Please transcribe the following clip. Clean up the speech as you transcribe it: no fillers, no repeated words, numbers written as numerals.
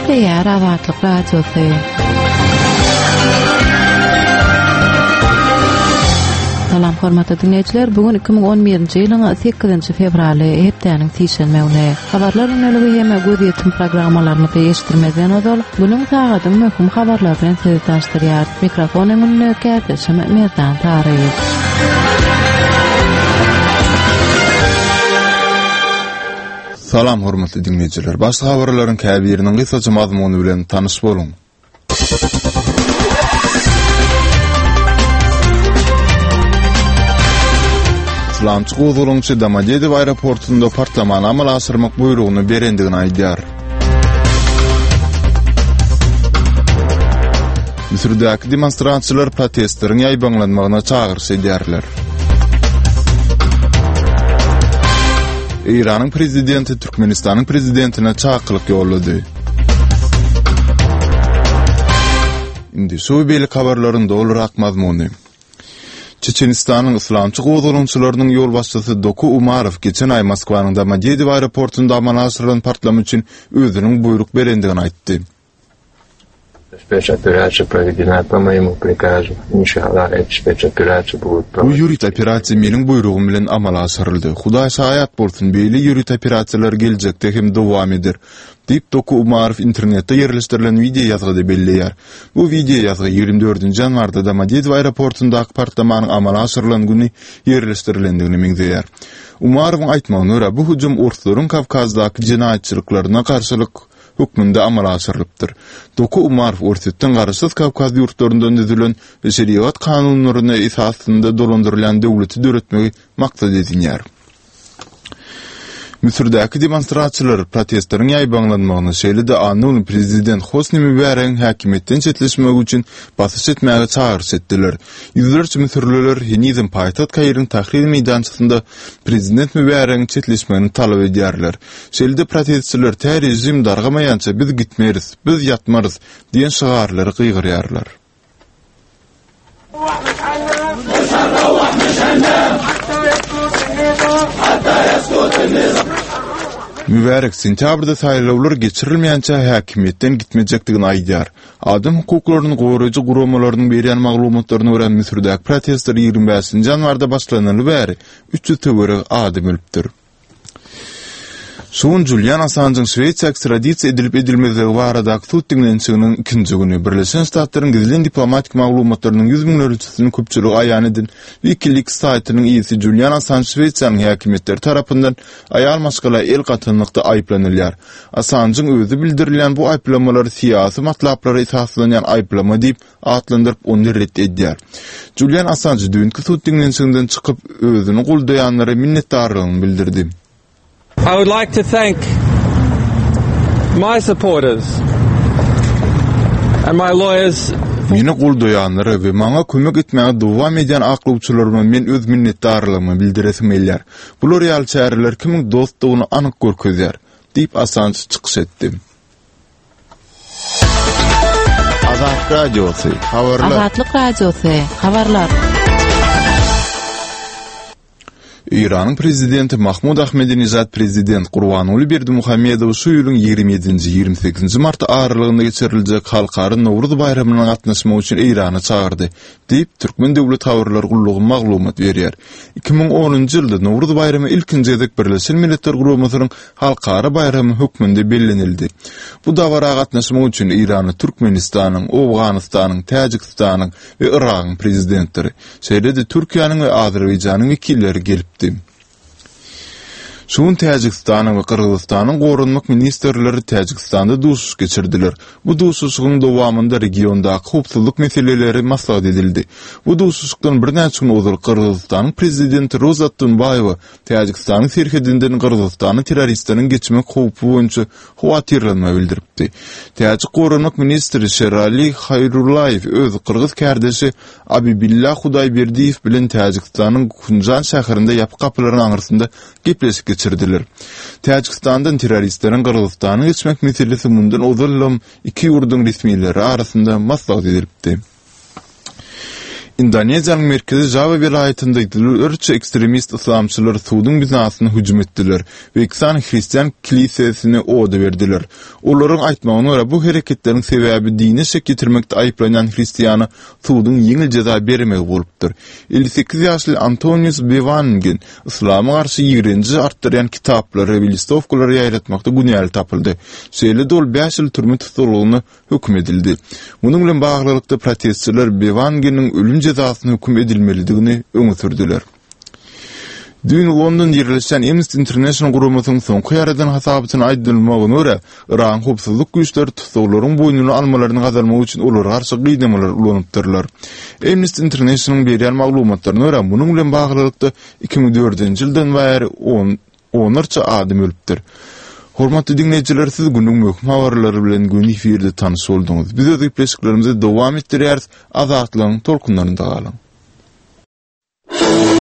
Ýer Azatlyk Radiosu. Salam hormatly dinleyijiler, bugün 2011-nji ýylyň 8-nji fevraly hepdeniň tişenmegine. Habarlaryň öňüne hemme göz ýetim programmalaryny eşitdirmeden ozal, bugün sagatyň möhüm habarlar bilen sizi tanıştyrýar. Mikrofon öňünde käpçe Merdan Taryýew. Salam hormatly dinleyijiler. Başga habarlaryň käbiriniň gysaça mazmuny bilen tanyş boluň. İslamçı gowzulunçy Domodedow aeroportunda partlamany amal asyrmak buyrugyny berendigini aýdýar. Misrdäki demonstrantsiýalar protestleriň ýaýbanlanmagyna çagyrş edýärler. İranyň prezidenti Türkmenistanyň prezidentine çakylyk ýollady. Indi şu beýle habarlaryň dolurak mazmuny. Çeçenistanyň islamçy gowzulunçylarynyň ýol başçysy Doku Umarov geçen ay Moskwanyň Domodedow aeroportunda amal asyrylan partlama üçin özüniň buyruk berendigini aýtdy. Спецоперация проведена по моему приказу. Иншаллах, эта спецоперация будет проведена. Bu ýürit operasiýa meniň buyrugum bilen amal asyryldy. Hudaý şahyat bolsun, beýle ýürit operasiýalar geljekde hem dowam eder. Diýip Doku Umarov internetde ýerleşdirilen video ýazgyda belleýär. Bu video ýazgy 24-nji ýanwarda Domodedow aeroportundaky partlamanyň amal asyrylan güni ýerleşdirilendigini meňzeýär. Umarowyň aýtmagyna görä, bu hujum urslaryň Kavkazdaky jinaýatçylyklaryna karşylyk hükmünde amal asyrylypdyr. Doku Umarov örsetden garaşsyz Kavkaz ýurtlarynda düzülen we şeriat kanunlaryna esasynda dolandyrylan döwleti döretmegi maksat edilýär. Misrdäki demonstrasiýalar protestleriň ýaýbanlanmagyny şeýle-de anony prezident Hosni Mübarekň häkimetden çetleşmek üçin basyş etmäge çagyrş etdiler. Ýüzlerçe misirliler Hinizm paýtaht Kaýryň tahrir meýdançysynda prezident Mübarekň çetleşmegini talap edýärler. Şeýle-de protestçiler "Tä rejim dargamaýança biz gitmeris, biz ýatmarys" diýen şygarlary gygyrýarlar. Mübarek sentýabrda saýlawlar geçirilmeýänçä häkimetden gitmejekdigini aýdýar. Adam hukuklaryny goraýjy guramalarynyň berýän maglumatlaryna görä Misrdäki protestler 25-nji ýanwarda başlanyly bäri 300 töwereg adam ölüpdir. Şuň Julian Assange'ň Şweýçe ekstradisiýa edilip edilmezligi baradaky sud dinlenişiginiň 2-nji güni Birleşen Ştatlaryň gizli diplomatik maglumatlarynyň 100 000 ölçüsini köpçüligi aýan edildi. Wikileaks saýtynyň ýeňisi Julian Assange Şweýçanyň häkimetleri tarapyndan aýal maskala el gatynlykda aýplanylýar. Assange'ň özü bildirilýän bu aýplamalar siýasy matlaplara esaslanýan aýplama diýip atlandyryp onu red edýär. Julian Assange dünkü sud dinlenişinden çykyp özüni guldaýanlara minnetdarlygyny bildirdi. I would like to thank my supporters and my lawyers. Meni guldaýanlara we maňa kömek etmäge dowam edýän aklawçylaryma men öz minnetdarlygymy bildiresim gelýär. Bu real çäreler kimiň dostlugyny anyk görkezýär, diýip Assange çykyş etdi. Azatlyk Radiosu, habarlar. Azatlyk Radiosu, habarlar. İranın prezidenti Mahmud Ahmadinejad prezident Gurbanuly Berdimuhammedow şu ýylyň 27-nji 28-nji mart aralygynda geçiriljek halkary Nowruz bayraminyna gatnaşmak üçin Irana çagyrdy, diýip Türkmen döwlet habarlar gullugy maglumat berýär. 2010-njy ýylda Nowruz bayramy ilkinji gezek Birleşen Milletler Guramasynyň halkary bayramy hökmünde bellenildi. Bu dawara gatnaşmak üçin Irany Türkmenistanyň, Awganystanyň, Täjikistanyň we Iragyň prezidentleri, şeýle-de Türkiýanyň we Azerbaýjanyň wekilleri gelip Şuň Täjikistanyň we Kyrgyzstanyň gorunmak ministerleri Täjikistanda duşuş geçirdiler. Bu duşuşyň dowamında regiondaky howpsuzlyk meseleleri maslahat edildi. Bu duşuşykdan bir näçe gün ozal Kyrgyzstanyň prezidenti Rozat Tunbayewa Täjikistanyň serhedinden Kyrgyzstanyň terroristleriň geçmek howpy boýunça howatyrlanma bildiripdi. Täjik gorunmak ministeri Sherali Hayrullayev öz Kyrgyz kardeşi Abibillah Hudaýberdiýew bilen Täjikistanyň Kunjan şäherinde ýapyk kapylaryň aňyrsynda gepleşip geçirdiler. Täjikistandan terroristleriň Kyrgyzstanyň geçmek meselesi mundan ozallam iki ýurduň resmiýetleri arasynda maslahat edilipdi. Indoneziýanyň merkezi Java welaýatyndaky örçe ekstremist islamçylar suwdyň binasyna hüjüm etdiler we iksan hristiýan kilisesine oda berdiler. Olaryň aýtmagyna görä bu hereketleriň sebäbi dini şek getirmekde aýplanan hristiýany suwdyň ýeňil jaza bermegi bolupdyr. 58 ýaşly Antonius Bevangin islam'a garşy ýigrinji artdyrýan kitaplary we listowkalary ýaýratmakda günäli tapyldy. Şeýle dol 5 ýyl türme tutulgyny hükm edildi. Munyň bilen baglykda protestçiler Bevanginiň ölüm cezasyny hüküm edilmelidigini öňe sürdüler. Dün London ýerleşen Amnesty International guramasynyň soňky ýaradan hasabatyny aýdylmagyna görä, Iran howpsuzlyk güýçleri tutularyň boýnuny almalaryny gazalmak üçin olary garşy gyýdamalar ulanypdyrlar. Amnesty International berýän maglumatlaryna görä, munyň bilen baglykda 2004-nji ýyldan bäri 10 adam ölüpdir. Hormatly dinleýijiler, siz günüň möhüm habarlary bilen gün efirde tanış boldyňyz. Biz öz ýetirýärimizi dowam etdirýäris, azatlygyň tolkunlarynda galyň.